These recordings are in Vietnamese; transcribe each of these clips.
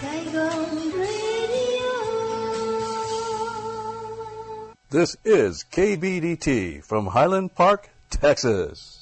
This is KBDT from Highland Park, Texas.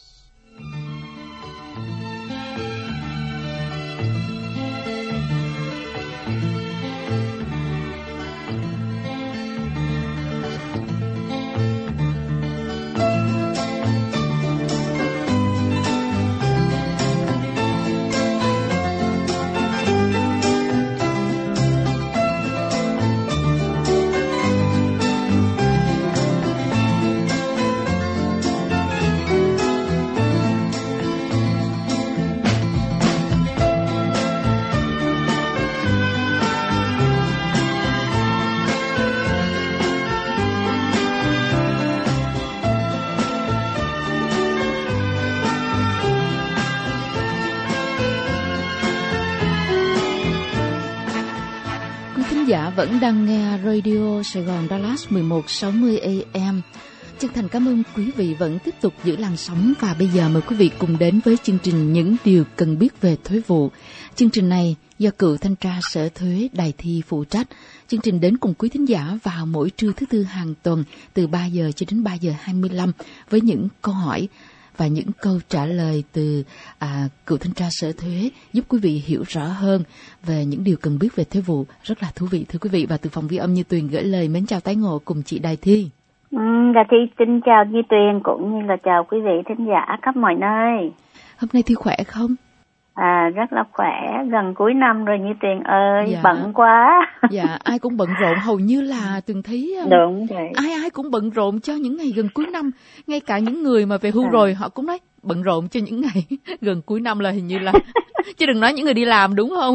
Giả vẫn đang nghe Radio Sài Gòn Dallas 1160 AM. Chân thành cảm ơn quý vị vẫn tiếp tục giữ làn sóng, và bây giờ mời quý vị cùng đến với chương trình Những Điều Cần Biết Về Thuế Vụ. Chương trình này do cựu thanh tra Sở Thuế Đài Thi phụ trách. Chương trình đến cùng quý thính giả vào mỗi trưa thứ Tư hàng tuần từ 3 giờ cho đến 3 giờ 25 với những câu hỏi và những câu trả lời từ cựu thanh tra Sở Thuế, giúp quý vị hiểu rõ hơn về những điều cần biết về thuế vụ. Rất là thú vị thưa quý vị. Và từ phòng ghi âm Như Tuyền gửi lời mến chào tái ngộ cùng chị Đài Thi. Đài Thi xin chào Như Tuyền cũng như là chào quý vị thính giả khắp mọi nơi. Hôm nay Thi khỏe không? Rất là khỏe, gần cuối năm rồi Như Tuyền ơi, dạ. Bận quá. Dạ, ai cũng bận rộn, hầu như là Tuyền thấy đúng rồi. Ai cũng bận rộn cho những ngày gần cuối năm, ngay cả những người mà về hưu rồi họ cũng nói bận rộn cho những ngày gần cuối năm là hình như là chứ đừng nói những người đi làm, đúng không?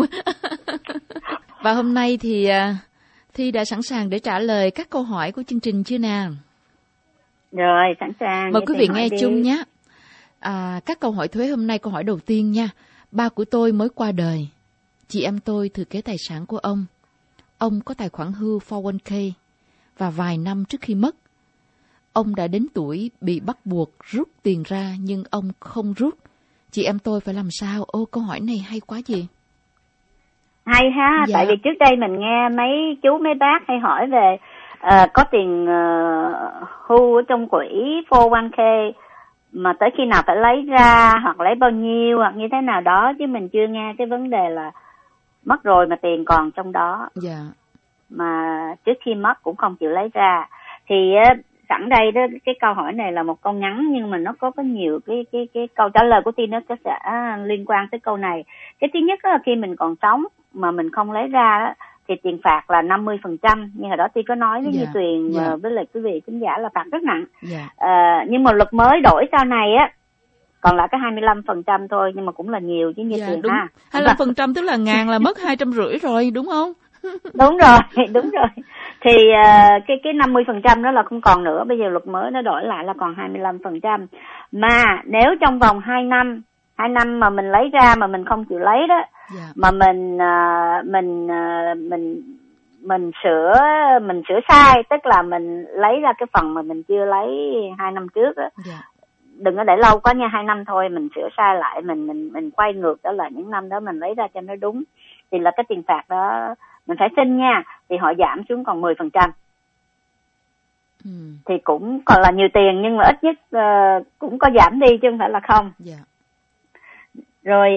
Và hôm nay thì Thi đã sẵn sàng để trả lời các câu hỏi của chương trình chưa nào? Rồi, sẵn sàng. Mời quý vị nghe chung nhé. Các câu hỏi thuế hôm nay, câu hỏi đầu tiên nha. Ba của tôi mới qua đời. Chị em tôi thừa kế tài sản của ông. Ông có tài khoản hưu 401k và vài năm trước khi mất, ông đã đến tuổi bị bắt buộc rút tiền ra nhưng ông không rút. Chị em tôi phải làm sao? Ô, câu hỏi này hay quá gì. Hay ha, dạ. Tại vì trước đây mình nghe mấy chú mấy bác hay hỏi về có tiền hưu ở trong quỹ 401k mà tới khi nào phải lấy ra hoặc lấy bao nhiêu hoặc như thế nào đó, chứ mình chưa nghe cái vấn đề là mất rồi mà tiền còn trong đó. Dạ. Mà trước khi mất cũng không chịu lấy ra. Thì sẵn đây đó, cái câu hỏi này là một câu ngắn nhưng mà nó có nhiều cái câu trả lời của Tin nó sẽ liên quan tới câu này. Cái thứ nhất là khi mình còn sống mà mình không lấy ra đó, thì tiền phạt là 50%, nhưng hồi đó Ti có nói với Như Tuyền với lại quý vị khán giả là phạt rất nặng. Nhưng mà luật mới đổi sau này á còn lại có 25% thôi, nhưng mà cũng là nhiều chứ Như Tuyền ha. 25% tức là ngàn là mất 250 rồi, đúng không? Đúng rồi. Thì cái 50% đó là không còn nữa, bây giờ luật mới nó đổi lại là còn 25%. Mà nếu trong vòng 2 năm mà mình lấy ra mà mình không chịu lấy đó, mà mình sửa sai, tức là mình lấy ra cái phần mà mình chưa lấy 2 năm trước đó. Đừng có để lâu quá nha, 2 năm thôi, mình sửa sai lại, mình quay ngược đó là những năm đó mình lấy ra cho nó đúng, thì là cái tiền phạt đó mình phải xin nha, thì họ giảm xuống còn 10%. Thì cũng còn là nhiều tiền, nhưng mà ít nhất cũng có giảm đi chứ không phải là không. Rồi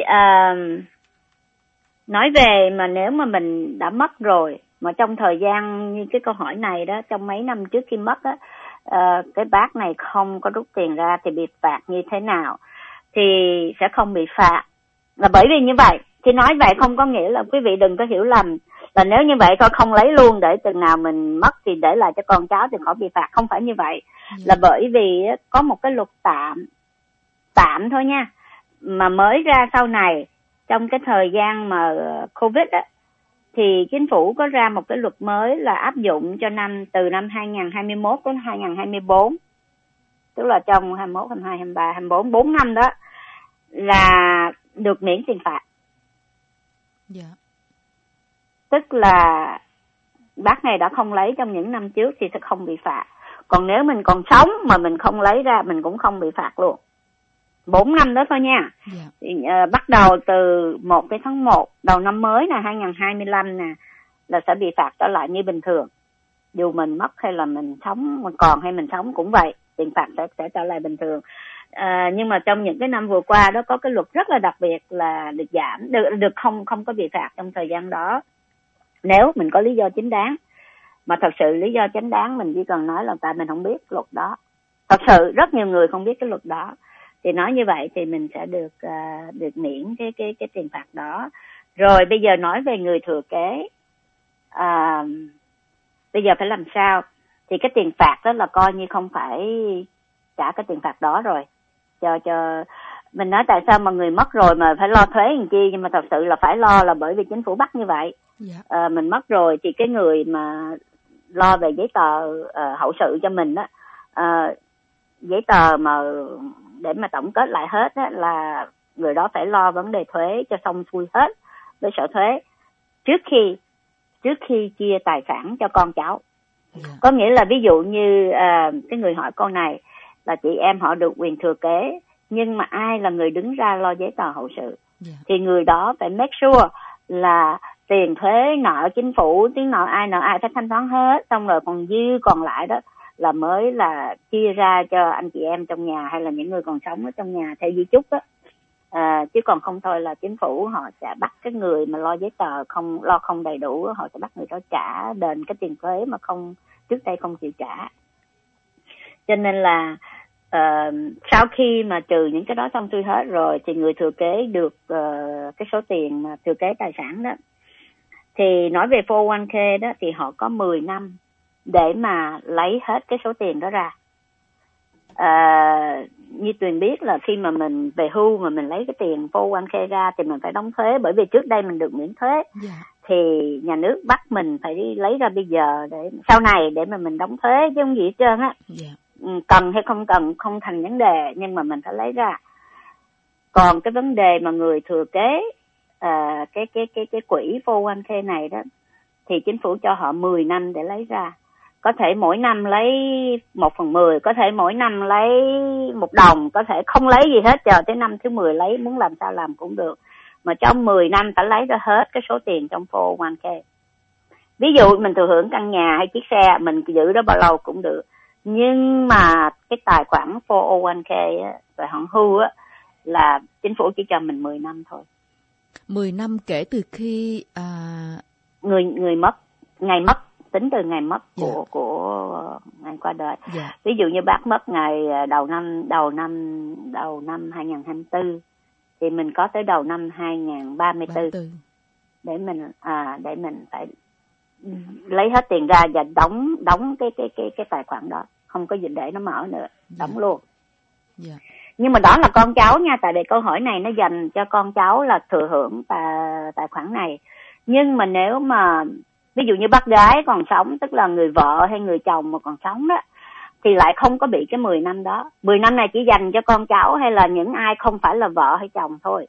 nói về mà nếu mà mình đã mất rồi, mà trong thời gian như cái câu hỏi này đó, trong mấy năm trước khi mất đó, cái bác này không có rút tiền ra thì bị phạt như thế nào? Thì sẽ không bị phạt, là bởi vì như vậy. Thì nói vậy không có nghĩa là quý vị đừng có hiểu lầm là nếu như vậy con không lấy luôn để chừng nào mình mất thì để lại cho con cháu thì khỏi bị phạt. Không phải như vậy. Là bởi vì có một cái luật tạm thôi nha, mà mới ra sau này trong cái thời gian mà Covid á, thì chính phủ có ra một cái luật mới là áp dụng cho từ năm 2021 đến 2024, tức là trong 21, 22, 23, 24, 4 năm đó là được miễn tiền phạt. Tức là bác này đã không lấy trong những năm trước thì sẽ không bị phạt. Còn nếu mình còn sống mà mình không lấy ra, mình cũng không bị phạt luôn. 4 năm đó thôi nha. Thì, bắt đầu từ 1 tháng 1 đầu năm mới nè 2025 nè là sẽ bị phạt trở lại như bình thường. Dù mình mất hay là mình sống, mình còn hay mình sống cũng vậy, tiền phạt sẽ trở lại bình thường. Nhưng mà trong những cái năm vừa qua đó có cái luật rất là đặc biệt là được giảm, được không có bị phạt trong thời gian đó nếu mình có lý do chính đáng. Mà thật sự lý do chính đáng mình chỉ cần nói là tại mình không biết luật đó. Thật sự rất nhiều người không biết cái luật đó. Thì nói như vậy thì mình sẽ được miễn cái tiền phạt đó. Rồi bây giờ nói về người thừa kế. Bây giờ phải làm sao? Thì cái tiền phạt đó là coi như không phải trả cái tiền phạt đó rồi. Cho mình nói tại sao mà người mất rồi mà phải lo thuế làm chi, nhưng mà thật sự là phải lo là bởi vì chính phủ bắt như vậy. Mình mất rồi thì cái người mà lo về giấy tờ hậu sự cho mình đó, giấy tờ mà để mà tổng kết lại hết á, là người đó phải lo vấn đề thuế cho xong xuôi hết với sở thuế trước khi chia tài sản cho con cháu. Có nghĩa là ví dụ như cái người hỏi con này là chị em họ được quyền thừa kế, nhưng mà ai là người đứng ra lo giấy tờ hậu sự, thì người đó phải make sure là tiền thuế nợ chính phủ, tiếng nợ ai phải thanh toán hết, xong rồi còn dư còn lại đó là mới là chia ra cho anh chị em trong nhà hay là những người còn sống ở trong nhà theo di chúc đó. Chứ còn không thôi là chính phủ họ sẽ bắt cái người mà lo giấy tờ không đầy đủ, họ sẽ bắt người đó trả đền cái tiền thuế mà trước đây không chịu trả. Cho nên là sau khi mà trừ những cái đó xong xuôi hết rồi thì người thừa kế được cái số tiền mà thừa kế tài sản đó. Thì nói về 401k đó thì họ có 10 năm để mà lấy hết cái số tiền đó ra. Như Tuyền biết là khi mà mình về hưu mà mình lấy cái tiền 401k ra thì mình phải đóng thuế, bởi vì trước đây mình được miễn thuế. Thì nhà nước bắt mình phải đi lấy ra bây giờ để sau này để mà mình đóng thuế chứ không gì hết trơn á. Cần hay không cần không thành vấn đề, nhưng mà mình phải lấy ra. Còn cái vấn đề mà người thừa kế cái quỹ 401k này đó thì chính phủ cho họ 10 năm để lấy ra. Có thể mỗi năm lấy 1/10, có thể mỗi năm lấy 1 đồng, có thể không lấy gì hết, chờ tới năm thứ 10 lấy, muốn làm sao làm cũng được. Mà trong 10 năm phải lấy ra hết cái số tiền trong 401k. Ví dụ mình thừa hưởng căn nhà hay chiếc xe, mình giữ đó bao lâu cũng được. Nhưng mà cái tài khoản 401k á, về hưởng hưu á, là chính phủ chỉ cho mình 10 năm thôi. 10 năm kể từ khi người mất, ngày mất, tính từ ngày mất của ngày qua đời. Ví dụ như bác mất ngày đầu năm 2024 thì mình có tới đầu năm 2034 để mình phải lấy hết tiền ra và đóng cái tài khoản đó, không có gì để nó mở nữa, đóng luôn. Nhưng mà đó là con cháu nha, tại vì câu hỏi này nó dành cho con cháu là thừa hưởng tài khoản này. Nhưng mà nếu mà ví dụ như bác gái còn sống, tức là người vợ hay người chồng mà còn sống đó, thì lại không có bị cái 10 năm đó. 10 năm này chỉ dành cho con cháu hay là những ai không phải là vợ hay chồng thôi.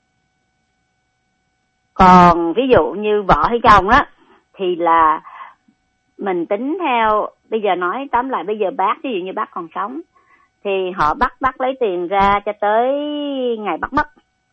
Còn ví dụ như vợ hay chồng á thì là mình tính theo, bây giờ nói tóm lại, bây giờ bác, ví dụ như bác còn sống thì họ bắt bác lấy tiền ra cho tới ngày bác mất.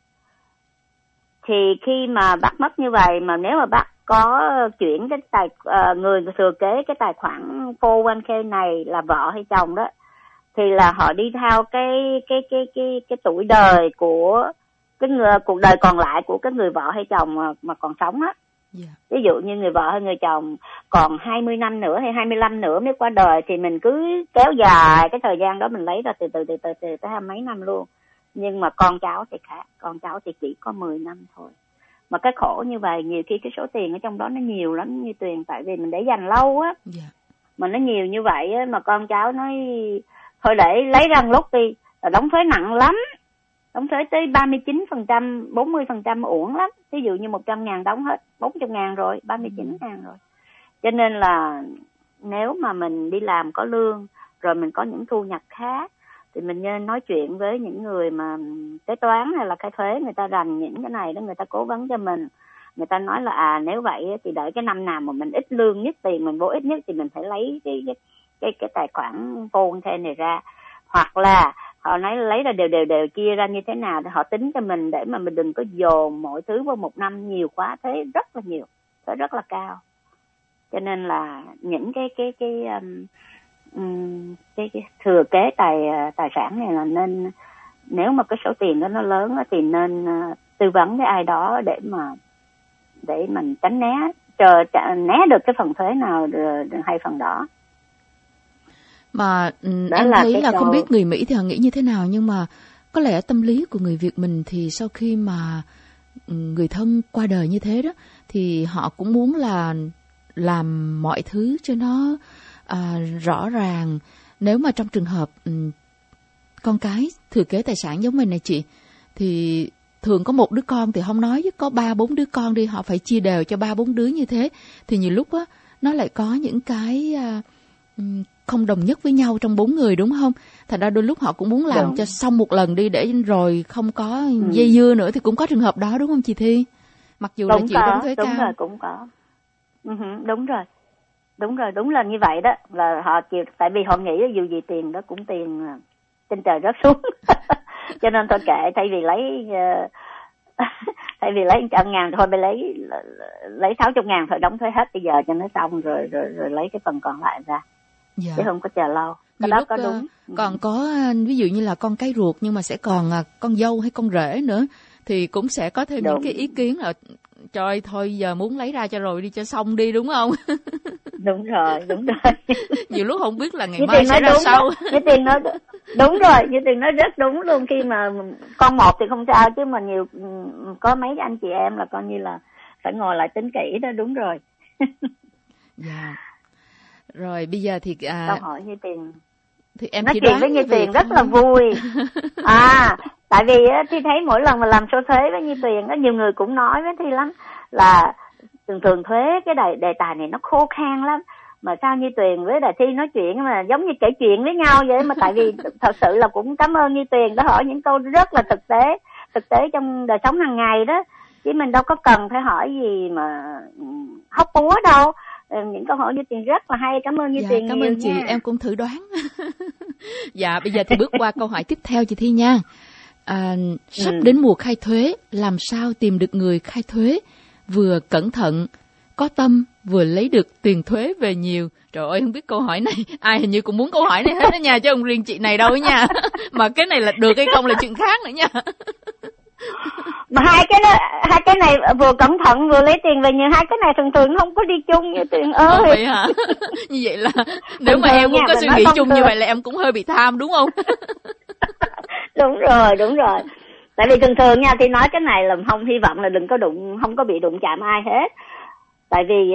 Thì khi mà bác mất như vậy mà nếu mà bác có chuyển cái người thừa kế cái tài khoản 401k này là vợ hay chồng đó, thì là họ đi theo cái tuổi đời của cuộc đời còn lại của cái người vợ hay chồng mà còn sống á. Ví dụ như người vợ hay người chồng còn 20 năm nữa hay 25 nữa mới qua đời thì mình cứ kéo dài cái thời gian đó, mình lấy ra từ tới 20 mấy năm luôn. Nhưng mà con cháu thì khác, con cháu thì chỉ có 10 năm thôi. Mà cái khổ như vậy, nhiều khi cái số tiền ở trong đó nó nhiều lắm như Tuyền, tại vì mình để dành lâu á. Mà nó nhiều như vậy á, mà con cháu nói thôi để lấy ra lúc đi, là đóng thuế nặng lắm. Đóng thuế tới 39%, 40% uổng lắm. Ví dụ như 100.000 đóng hết 40.000 rồi, 39.000 rồi. Cho nên là nếu mà mình đi làm có lương, rồi mình có những thu nhập khác, thì mình nên nói chuyện với những người mà kế toán hay là khai thuế, người ta rành những cái này đó, người ta cố vấn cho mình. Người ta nói là nếu vậy thì đợi cái năm nào mà mình ít lương nhất, tiền mình vô ít nhất thì mình phải lấy cái tài khoản 401k này ra. Hoặc là họ lấy ra đều chia ra như thế nào để họ tính cho mình, để mà mình đừng có dồn mọi thứ vào một năm nhiều quá, thế rất là nhiều, thế rất là cao. Cho nên là những cái thừa kế tài sản này là nên, nếu mà cái số tiền đó nó lớn thì nên tư vấn với ai đó để mình tránh né được cái phần thuế nào hay phần đó. Mà em thấy là không biết người Mỹ thì họ nghĩ như thế nào, nhưng mà có lẽ tâm lý của người Việt mình thì sau khi mà người thân qua đời như thế đó, thì họ cũng muốn là làm mọi thứ cho nó rõ ràng. Nếu mà trong trường hợp con cái thừa kế tài sản giống mình này chị, thì thường có một đứa con thì không nói, chứ có 3-4 đứa con đi, họ phải chia đều cho 3-4 đứa như thế, thì nhiều lúc á nó lại có những cái không đồng nhất với nhau trong 4 người, đúng không? Thành ra đôi lúc họ cũng muốn làm cho xong một lần đi, để rồi không có dây dưa nữa, thì cũng có trường hợp đó đúng không chị Thi? Mặc dù là chị đóng thuế cao. Đúng rồi, cũng có. Đúng rồi, đúng là như vậy đó. Là họ chịu, tại vì họ nghĩ dù gì tiền đó cũng tiền trên trời rớt xuống. Cho nên thôi kệ, thay vì lấy 100.000 thôi, phải lấy 60.000 thôi, đóng thuế hết bây giờ cho nó xong, rồi lấy cái phần còn lại ra. Dạ. Chứ không có chờ lâu. Cái đó có đúng. Còn có ví dụ như là con cái ruột nhưng mà sẽ còn con dâu hay con rể nữa, thì cũng sẽ có thêm những cái ý kiến là trời thôi giờ muốn lấy ra cho rồi đi cho xong đi, đúng không? Đúng rồi. Nhiều lúc không biết là ngày mai sẽ ra sao. Như Tiền nói đúng rồi, như Tiền nói rất đúng luôn. Khi mà con một thì không sao, chứ mà nhiều có mấy anh chị em là coi như là phải ngồi lại tính kỹ đó. Đúng rồi. Dạ. Rồi bây giờ thì câu hỏi như Tiền thì em nói chỉ chuyện với Như Tiền rất là vui. Tại vì Thi thấy mỗi lần mà làm số thuế với Như Tiền, nhiều người cũng nói với Thi lắm là thường thuế cái đề tài này nó khô khan lắm, mà sao Như Tiền với Đại Thi nói chuyện mà giống như kể chuyện với nhau vậy. Mà tại vì thật sự là cũng cảm ơn Như Tiền đã hỏi những câu rất là thực tế trong đời sống hàng ngày đó, chứ mình đâu có cần phải hỏi gì mà hóc búa đâu. Những câu hỏi Như Tiền rất là hay, cảm ơn Như Tiền. Cảm ơn chị nha. Em cũng thử đoán. Dạ, bây giờ thì bước qua câu hỏi tiếp theo chị Thi nha. Sắp đến mùa khai thuế, làm sao tìm được người khai thuế vừa cẩn thận, có tâm, vừa lấy được tiền thuế về nhiều? Trời ơi, không biết câu hỏi này ai hình như cũng muốn câu hỏi này hết đó nha, chứ không riêng chị này đâu nha. Mà cái này là được hay không là chuyện khác nữa nha. Mà hai cái này vừa cẩn thận vừa lấy tiền về nhiều, hai cái này thường không có đi chung Như Tiền ơi. Vậy hả? Như vậy là nếu mà em cũng có suy nghĩ chung như vậy là em cũng hơi bị tham, đúng không? Đúng rồi. Tại vì thường nha, thì nói cái này là không, hy vọng là đừng có không có bị đụng chạm ai hết. Tại vì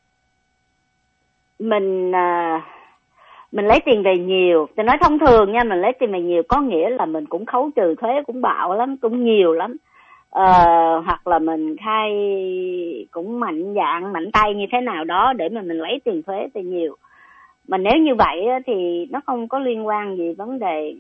mình lấy tiền về nhiều, tôi nói thông thường nha, mình lấy tiền về nhiều có nghĩa là mình cũng khấu trừ thuế cũng bạo lắm, cũng nhiều lắm. Hoặc là mình khai cũng mạnh tay như thế nào đó để mà mình lấy tiền thuế thì nhiều. Mà nếu như vậy thì nó không có liên quan gì vấn đề,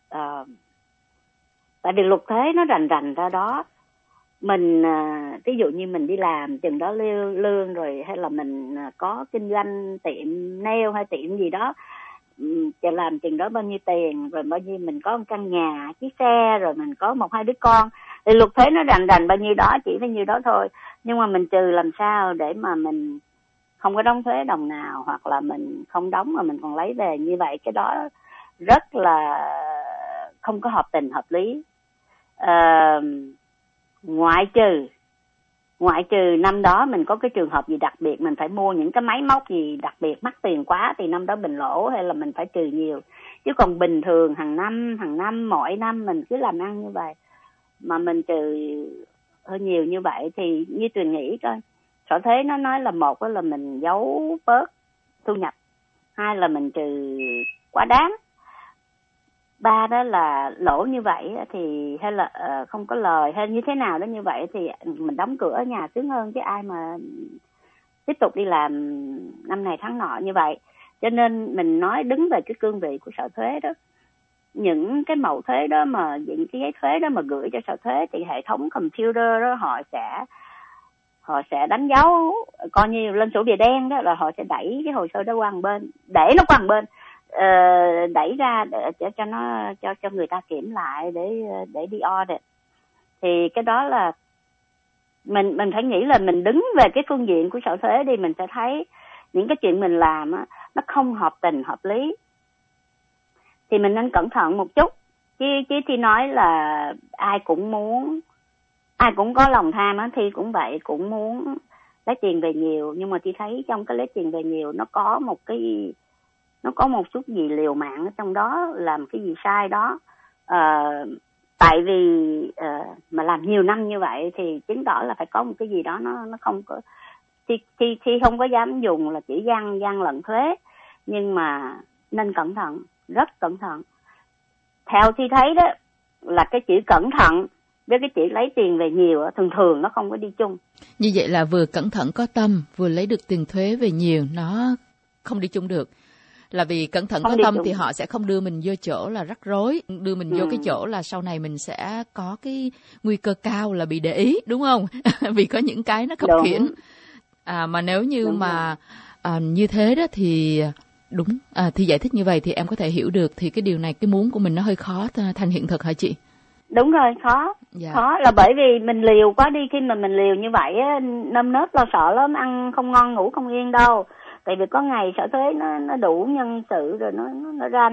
tại vì luật thuế nó rành ra đó. Mình ví dụ như mình đi làm chừng đó lương rồi, hay là mình có kinh doanh tiệm nail hay tiệm gì đó, làm chừng đó bao nhiêu tiền, rồi bao nhiêu mình có một căn nhà, chiếc xe, rồi mình có 1-2 đứa con, thì luật thuế nó rành bao nhiêu đó, chỉ bao nhiêu đó thôi. Nhưng mà mình trừ làm sao để mà mình không có đóng thuế đồng nào, hoặc là mình không đóng mà mình còn lấy về, như vậy cái đó rất là không có hợp tình hợp lý. Ngoại trừ năm đó mình có cái trường hợp gì đặc biệt, mình phải mua những cái máy móc gì đặc biệt mắc tiền quá thì năm đó mình lỗ, hay là mình phải trừ nhiều. Chứ còn bình thường hàng năm mỗi năm mình cứ làm ăn như vậy mà mình trừ hơi nhiều như vậy thì Như Tuyền nghĩ coi, sở thuế nó nói là một là mình giấu bớt thu nhập, 2 là mình trừ quá đáng, 3 đó là lỗ như vậy thì, hay là không có lời hay như thế nào đó, như vậy thì mình đóng cửa ở nhà sướng hơn, chứ ai mà tiếp tục đi làm năm này tháng nọ như vậy. Cho nên mình nói đứng về cái cương vị của sở thuế đó, những cái mẫu thuế đó mà những cái giấy thuế đó mà gửi cho sở thuế thì hệ thống computer đó họ sẽ đánh dấu coi như lên sổ bìa đen đó, là họ sẽ đẩy cái hồ sơ đó qua một bên, để nó qua một bên, đẩy ra để cho nó cho người ta kiểm lại để đi audit. Thì cái đó là mình phải nghĩ là mình đứng về cái phương diện của sở thuế đi, mình sẽ thấy những cái chuyện mình làm á, nó không hợp tình hợp lý thì mình nên cẩn thận một chút. Chứ thì nói là ai cũng có lòng tham á, thì cũng vậy, cũng muốn lấy tiền về nhiều, nhưng mà chị thấy trong cái lấy tiền về nhiều nó có một chút gì liều mạng ở trong đó, làm cái gì sai đó. Tại vì mà làm nhiều năm như vậy thì chứng tỏ là phải có một cái gì đó nó không có, thì không có dám dùng là chỉ gian lận thuế, nhưng mà nên cẩn thận, rất cẩn thận. Theo Thi thấy đó là cái chữ cẩn thận với cái chữ lấy tiền về nhiều thường nó không có đi chung. Như vậy là vừa cẩn thận có tâm, vừa lấy được tiền thuế về nhiều, nó không đi chung được. Là vì cẩn thận không có tâm chung thì họ sẽ không đưa mình vô chỗ là rắc rối, đưa mình vô cái chỗ là sau này mình sẽ có cái nguy cơ cao là bị để ý, đúng không? Vì có những cái nó khập khiễng. Mà nếu như mà như thế đó thì đúng, thì giải thích như vậy thì em có thể hiểu được, thì cái điều này, cái muốn của mình nó hơi khó thành hiện thực hả chị? Đúng rồi, khó. Dạ. Khó là bởi vì mình liều quá đi. Khi mà mình liều như vậy á, nơm nớp lo sợ lắm, ăn không ngon ngủ không yên đâu. Tại vì có ngày sở thuế nó đủ nhân sự rồi nó ra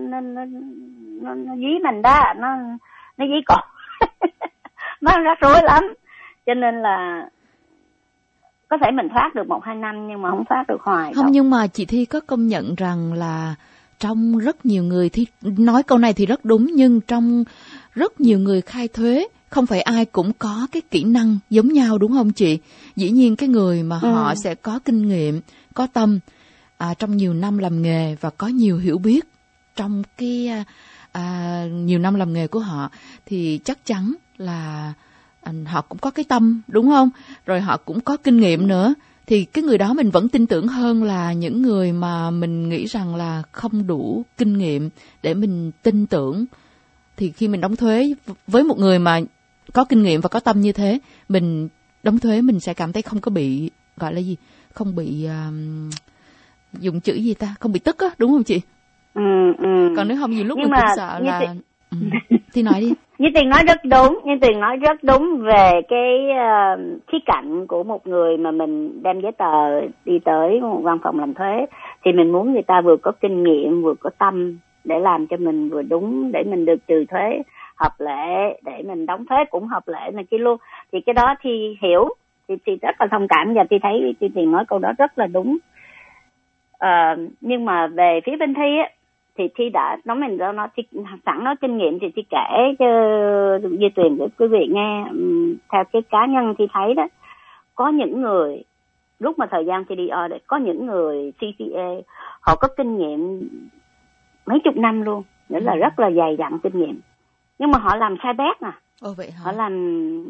nó dí mình đó, nó dí cột. Nó rắc rối lắm. Cho nên là có thể mình thoát được 1-2 năm nhưng mà không thoát được hoài. Không đâu. Nhưng mà chị Thi có công nhận rằng là trong rất nhiều người, Thi nói câu này thì rất đúng, nhưng trong rất nhiều người khai thuế, không phải ai cũng có cái kỹ năng giống nhau, đúng không chị? Dĩ nhiên cái người mà họ sẽ có kinh nghiệm, có tâm trong nhiều năm làm nghề và có nhiều hiểu biết trong cái nhiều năm làm nghề của họ, thì chắc chắn là họ cũng có cái tâm, đúng không? Rồi họ cũng có kinh nghiệm nữa. Thì cái người đó mình vẫn tin tưởng hơn là những người mà mình nghĩ rằng là không đủ kinh nghiệm để mình tin tưởng. Thì khi mình đóng thuế với một người mà có kinh nghiệm và có tâm như thế, mình đóng thuế mình sẽ cảm thấy không có bị, gọi là gì, không bị dùng chữ gì ta, không bị tức á, đúng không chị? Còn nếu không nhiều lúc nhưng mình cũng sợ là thì nói đi. Như Tiền nói rất đúng về cái khía cạnh của một người mà mình đem giấy tờ đi tới một văn phòng làm thuế, thì mình muốn người ta vừa có kinh nghiệm vừa có tâm để làm cho mình vừa đúng, để mình được trừ thuế hợp lệ, để mình đóng thuế cũng hợp lệ này kia luôn. Thì cái đó thì hiểu, thì rất là thông cảm, và thì thấy Tiền nói câu đó rất là đúng. Nhưng mà về phía bên Thi á, thì Thi đã nói mình đó, nó sẵn nói kinh nghiệm thì Thi kể cho Duy Tuyền để quý vị nghe. Theo cái cá nhân Thi thấy đó, có những người lúc mà thời gian Thi đi audit, có những người CPA họ có kinh nghiệm mấy chục năm luôn, nghĩa là rất là dày dặn kinh nghiệm, nhưng mà họ làm sai bét nè. Vậy hả? Họ làm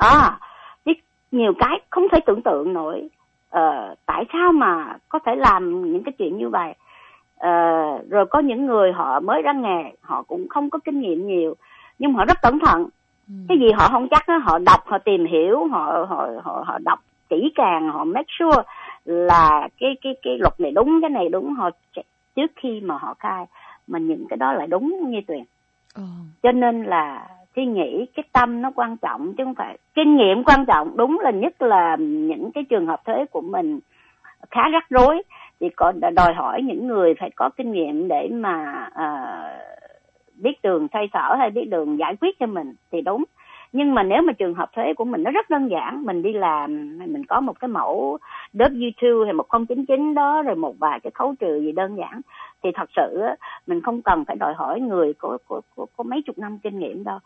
nhiều cái không thể tưởng tượng nổi. Tại sao mà có thể làm những cái chuyện như vậy? Rồi có những người họ mới ra nghề, họ cũng không có kinh nghiệm nhiều, nhưng họ rất cẩn thận. Cái gì họ không chắc đó, họ đọc, họ tìm hiểu, họ đọc kỹ càng, họ make sure là cái luật này đúng, cái này đúng, họ trước khi mà họ khai, mà những cái đó lại đúng như Tuyền. Cho nên là Thi nghĩ cái tâm nó quan trọng chứ không phải kinh nghiệm quan trọng. Đúng là nhất là những cái trường hợp thuế của mình khá rắc rối thì đòi hỏi những người phải có kinh nghiệm để mà biết đường xoay sở hay biết đường giải quyết cho mình thì đúng. Nhưng mà nếu mà trường hợp thuế của mình nó rất đơn giản, mình đi làm, mình có một cái mẫu W2 hay 1099 đó, rồi một vài cái khấu trừ gì đơn giản, thì thật sự mình không cần phải đòi hỏi người có mấy chục năm kinh nghiệm đâu.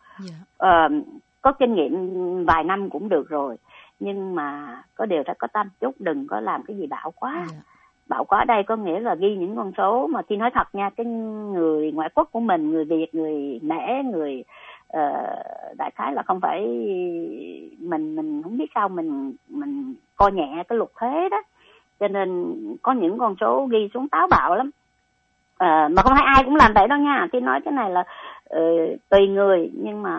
Có kinh nghiệm vài năm cũng được rồi, nhưng mà có điều phải có tâm chút, đừng có làm cái gì bạo quá. Bạo quá ở đây có nghĩa là ghi những con số mà Thi nói thật nha, cái người ngoại quốc của mình, người Việt, người Mễ, người đại khái là không phải mình không biết sao mình coi nhẹ cái luật thuế đó, cho nên có những con số ghi xuống táo bạo lắm. Mà không phải ai cũng làm vậy đâu nha. Thi nói cái này là tùy người, nhưng mà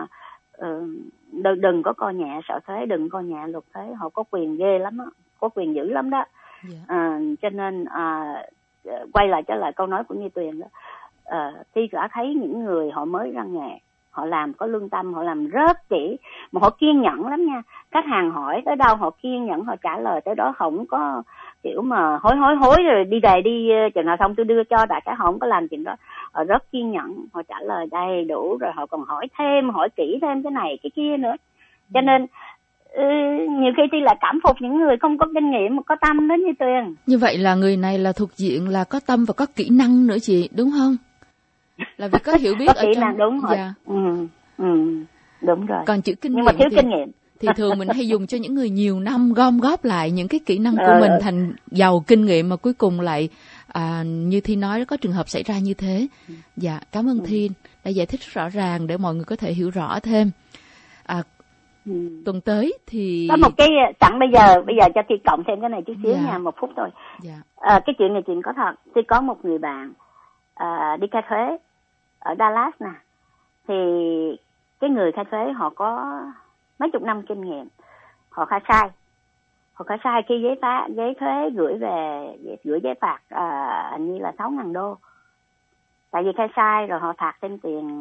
đừng có coi nhẹ sợ thuế, đừng coi nhẹ luật thuế, họ có quyền ghê lắm đó, có quyền dữ lắm đó. Cho nên quay lại trở lại câu nói của Như Tuyền đó, Thi đã thấy những người họ mới ra nghề, họ làm có lương tâm, họ làm rất kỹ, mà họ kiên nhẫn lắm nha. Khách hàng hỏi tới đâu họ kiên nhẫn, họ trả lời tới đó, không có kiểu mà hối rồi đi về đi chừng nào xong tôi đưa cho, đại cái họ không có làm chuyện đó. Họ rất kiên nhẫn, họ trả lời đầy đủ, rồi họ còn hỏi thêm, hỏi kỹ thêm cái này cái kia nữa. Cho nên nhiều khi Thi lại cảm phục những người không có kinh nghiệm mà có tâm đó Như Tuyền. Như vậy là người này là thuộc diện là có tâm và có kỹ năng nữa chị, đúng không? Là vì có hiểu biết có ở kỹ trong... năng, đúng rồi. Dạ. Đúng rồi. Còn chữ kinh nhưng nghiệm mà thiếu kinh nghiệm thì thường mình hay dùng cho những người nhiều năm gom góp lại những cái kỹ năng của mình thành giàu kinh nghiệm, mà cuối cùng lại như Thi nói có trường hợp xảy ra như thế. Dạ, cảm ơn Thi đã giải thích rõ ràng để mọi người có thể hiểu rõ thêm. Tuần tới thì có một cái sẵn bây giờ cho Thi cộng thêm cái này chút xíu nha, 1 phút thôi. Cái chuyện này chuyện có thật. Thi có một người bạn đi khai thuế ở Dallas nè, thì cái người khai thuế họ có mấy chục năm kinh nghiệm, họ khai sai khi giấy thuế gửi giấy phạt hình như là $6,000. Tại vì khai sai rồi họ phạt thêm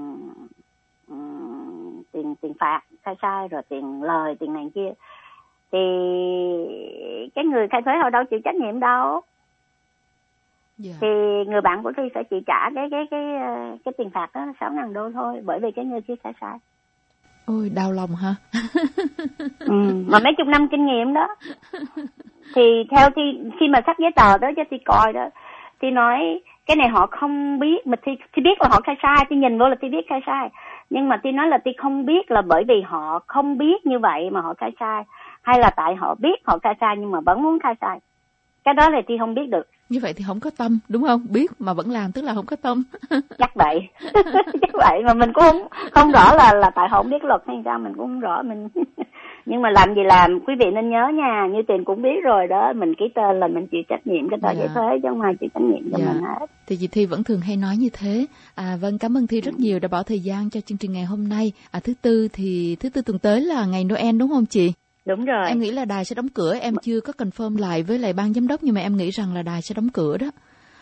tiền phạt khai sai, rồi tiền lời, tiền này kia, thì cái người khai thuế họ đâu chịu trách nhiệm đâu. Thì người bạn của Thi sẽ chỉ trả cái tiền phạt đó $6,000 thôi, bởi vì cái người kia khai sai. Ôi, đau lòng hả? Mà mấy chục năm kinh nghiệm đó. Thì theo Thi, khi mà sắp giấy tờ đó cho Thi coi đó, Thi nói cái này họ không biết, mà Thi biết là họ khai sai, Thi nhìn vô là Thi biết khai sai. Nhưng mà Thi nói là Thi không biết là bởi vì họ không biết như vậy mà họ khai sai, hay là tại họ biết họ khai sai nhưng mà vẫn muốn khai sai. Cái đó là Thi không biết được. Như vậy thì không có tâm, đúng không? Biết mà vẫn làm tức là không có tâm. Chắc vậy. Chắc vậy, mà mình cũng không rõ là tại họ không biết luật hay sao, mình cũng không rõ. Nhưng mà làm gì làm, quý vị nên nhớ nha, Như Tuyền cũng biết rồi đó, mình ký tên là mình chịu trách nhiệm cái tờ giấy thuế, chứ không ai chịu trách nhiệm cho mình hết. Thì chị Thi vẫn thường hay nói như thế. Vâng, cảm ơn Thi rất nhiều đã bỏ thời gian cho chương trình ngày hôm nay. Thứ tư tuần tới là ngày Noel đúng không chị? Đúng rồi. Em nghĩ là đài sẽ đóng cửa, em chưa có confirm lại với lại ban giám đốc, nhưng mà em nghĩ rằng là đài sẽ đóng cửa đó.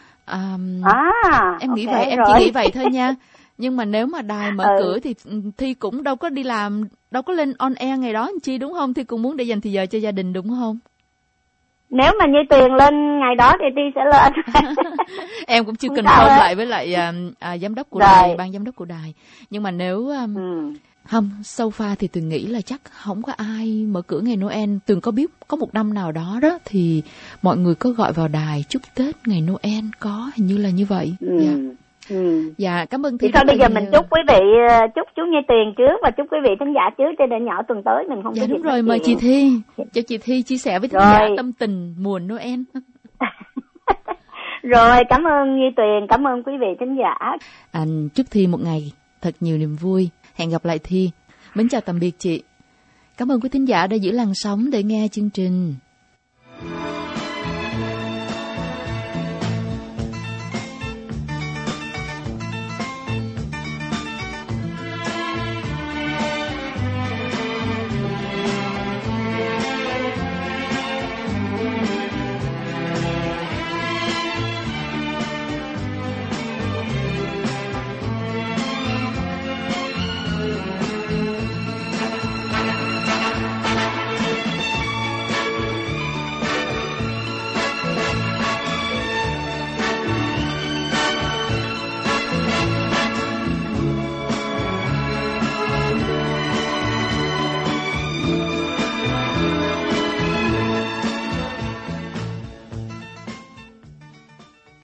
Em nghĩ vậy, em chỉ nghĩ vậy thôi nha. Nhưng mà nếu mà đài mở cửa thì Thi cũng đâu có đi làm, đâu có lên on air ngày đó chi, đúng không? Thi cũng muốn để dành thời giờ cho gia đình, đúng không? Nếu mà Như Tuyền lên ngày đó thì Thi sẽ lên. Em cũng chưa confirm lại với lại giám đốc của đài, ban giám đốc của đài. Nhưng mà nếu không, so far thì Tuyền nghĩ là chắc không có ai mở cửa ngày Noel. Tuyền có biết có một năm nào đó thì mọi người có gọi vào đài chúc Tết ngày Noel, có hình như là như vậy. Dạ, cảm ơn Thi. Thì thôi bây giờ mình chúc quý vị, chúc chú Như Tuyền trước và chúc quý vị thính giả trước, cho nên nhỏ tuần tới mình không có. Dạ đúng rồi, mời chị Thi, cho chị Thi chia sẻ với thính giả tâm tình mùa Noel. Rồi, cảm ơn Như Tuyền, cảm ơn quý vị thính giả. Chúc Thi một ngày thật nhiều niềm vui. Hẹn gặp lại Thi. Mến chào tạm biệt chị. Cảm ơn quý thính giả đã giữ làn sóng để nghe chương trình.